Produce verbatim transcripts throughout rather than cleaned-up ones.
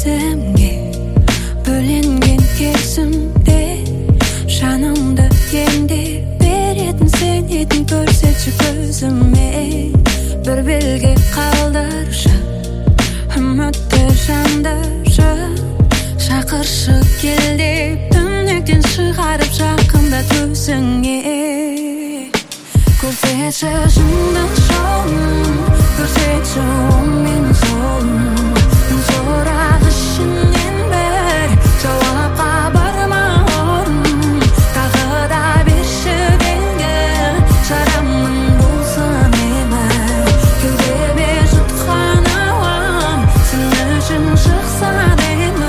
özümge bölengen kesimde şanımda kendi berетін sen етін көрсетші көзіме бір белгі қалдыршы үмітті жандыршы шақыршы кел деп түнектен шығарып жақында төсіңе көрсетші шындық жолын көрсетші оң мен солын сорақ ішінен бір жауапқа барма орын тағы да берші белгі жарамның болсын емін кеудеме жұтқан ауам сен үшін шықса деймін.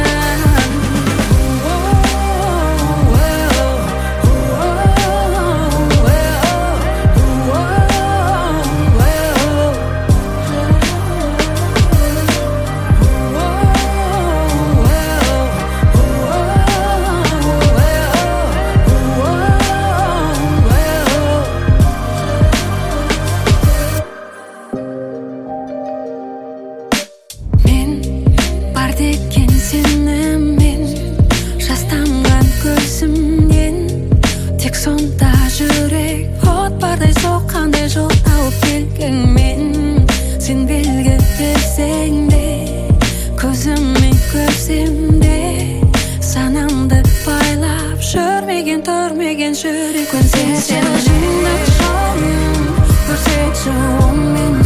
Sen belgi bersең де көзіммен көрсем де санамды байлап жүрмеген тұрмеген жүрек көрсетші шындық жолын көрсетші оң мен